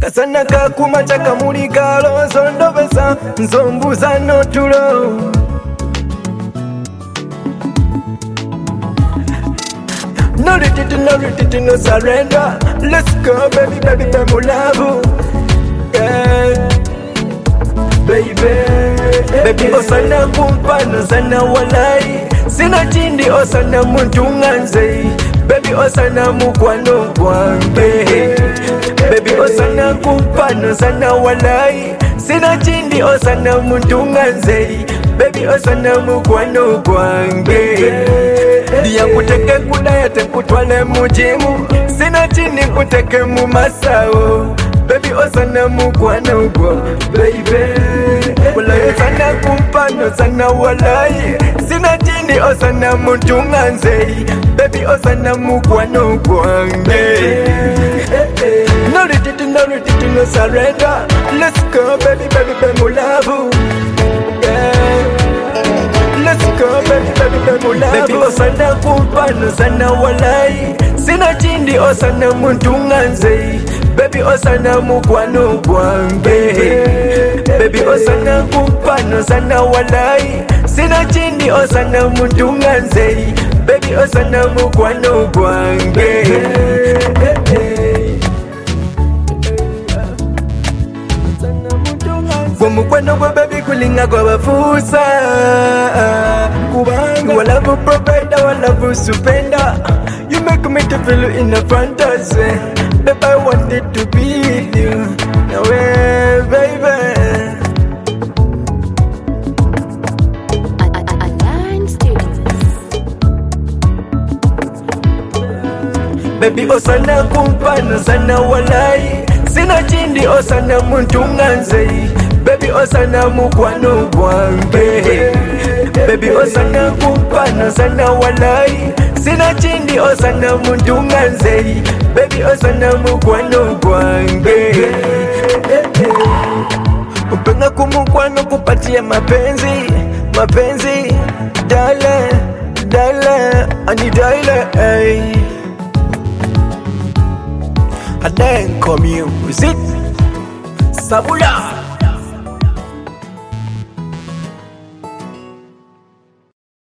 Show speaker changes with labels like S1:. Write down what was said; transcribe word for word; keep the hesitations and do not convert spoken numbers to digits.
S1: Kasana kakuma chakamulika lozo ndobesa nzombuza notulo. No retreat, no retreat, no surrender. Let's go, baby, baby, baby, love. Yeah. Baby, baby, osana kumpano sana walai. Sina chindi osana muntunganze. Baby, osana mukwano kwange. Baby, osana kumpano sana walai. Sina chindi osana muntunganze. Baby, osana mukwano kwange. Diya kuteke kudaya te kutwale mujimu. Sina chini kuteke mu masao. Baby, osana mukwano kwa baby. Walai osana kumpano sana walai. Sina chini osana muntunganze. Baby, osana mukwano kwange. No retreat, no retreat, no surrender. Let's go, baby, baby, baby, love. Yeah. Let's go, baby, baby, baby, love. Baby, osana kumpano sana walai. Sina chindi osana muntunganze. Baby, osana mukwano kwange. Baby, osana kumpano sana walai. Sina chindi osana muntunganze. Baby, osana mukwano kwange. Kwa mukwano kwa baby kulinga kwa bafusa. Kubanga walavu provider, walavu supenda. You make me to feel in a fantasy. Baby, I wanted to be with you. No way, baby. Baby, osana kumpano sana walai. Sina chindi osana muntunganze. Baby, osana mukwano kwange. Baby, osana kumpano sana walai. Sina chindi osana muntunganze. Baby, osana mukwano kwange. Upenga kumukwano kupatia mapenzi. Mapenzi, dale, dale, ani dale, ay. Adenko music Sabula.